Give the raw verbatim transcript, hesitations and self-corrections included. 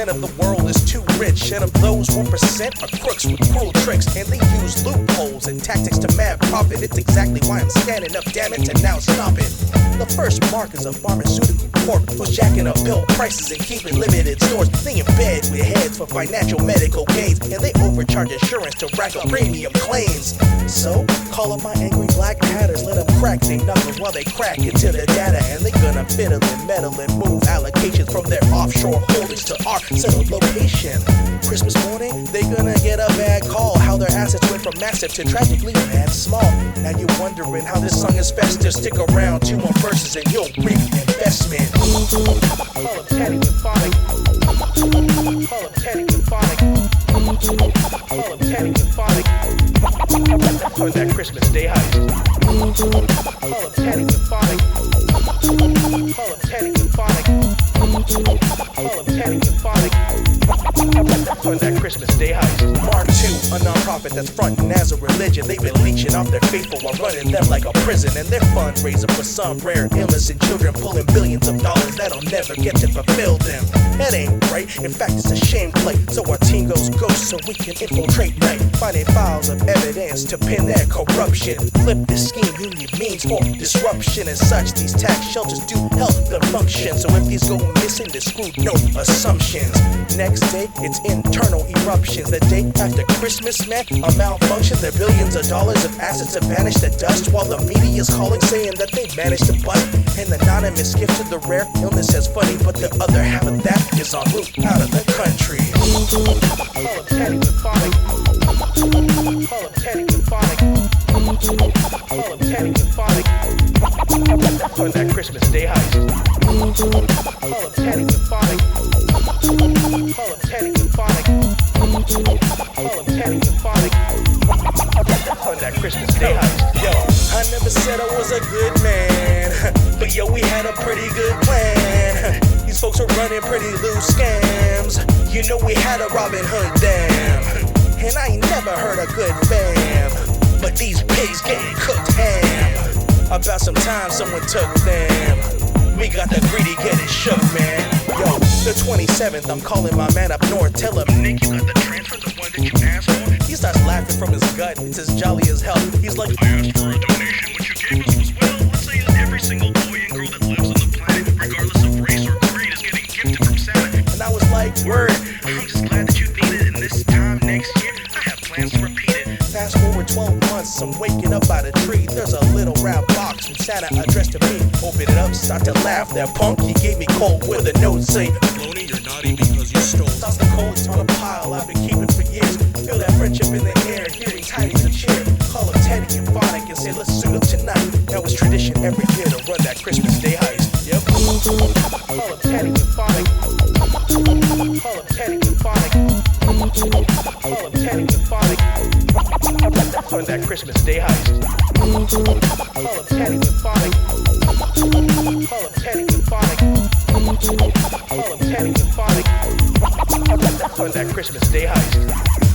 percent of the world is too rich, and of those one percent are crooks with cruel tricks, and they use loopholes and tactics to mad profit. It's exactly why I'm standing up, damn it, and now stop it. The first mark is a pharmaceutical corp was jacking up bill prices and keeping limited stores. They in bed with heads for financial medical gains, and they overcharge insurance to rack up premium claims. So, call up my angry black hatters, let them crack they knuckles while they crack into the data, and they gonna fiddle and meddle and move allocations from their offshore holdings to our settled location. Christmas morning, they gonna get a bad call, how their assets went from massive to tragically mad small. Now you're wondering how this song is festive. Stick around two more verses and you'll reap investment. Call them petty and phonic. Call them petty and phonic. Call them petty and phonic. On that Christmas Day heist. Call them petty and phonic. Call them petty and phonic. Call them petty and phonic. On that Christmas Day heist. Mark two, a non-profit that's fronting as a religion. They've been leeching off their faithful while running them like a prison, and they're fundraising for some rare illness and children, pulling billions of dollars that'll never get to fulfill them. That ain't right, in fact it's a shame play. So our team goes ghost so we can infiltrate night, finding files of evidence to pin their corruption. Flip this scheme, you need means for disruption. As such, these tax shelters do help them function. So if these go missing, they're screwed, no assumptions. Next day, it's internal eruptions. The day after Christmas, man, a malfunction. Their billions of dollars of assets have vanished to dust, while the media's calling saying that they managed to bust. An anonymous gift to the rare illness as funny, but the other half of that is en route out of the country. Call them petty and phonic. Call them petty and phonic. Call them petty and phonic. On that Christmas Day heist. Call them petty and phonic. Call them petty and phonic. Call them petty and phonic. On that Christmas Day heist. Yo, I never said I was a good man, but yo, we had a pretty good plan. These folks were running pretty loose scams. You know we had a Robin Hood damn, and I ain't never heard a good fam, but these pigs getting cooked ham. About some time someone took them. We got the greedy getting shook, man. Yo, the twenty-seventh, I'm calling my man up north. Tell him, Nick, you got the transfer, the one that you asked for? He starts laughing from his gut. It's as jolly as hell. He's like, I asked for a donation. What you gave us was, well, let's say every single boy and girl that lives on the planet, regardless of race or creed, is getting gifted from Santa. And I was like, word, I'm just glad that you need it. And this time next year, I have plans to repeat it. Fast forward twelve months, I'm waking up by the tree. There's a little round box from Santa addressed to me. Open it up, start to laugh. That punk, he gave me cold with a note saying, Loney, you're naughty because you stole. Toss the coats on a pile I've been keeping for years. Feel that friendship in the air, hearing tidings of cheer. Call him Teddy and Phonic and say, let's suit up tonight. That was tradition every year to run that Christmas Day heist. Yep. Call him Teddy and Phonic. Call him Teddy and Phonic. Call him Teddy and Phonic. On that Christmas Day heist. Call him Teddy and Phonic. Call him Teddy and Phonic. Call him Teddy and Phonic. On that Christmas Day heist.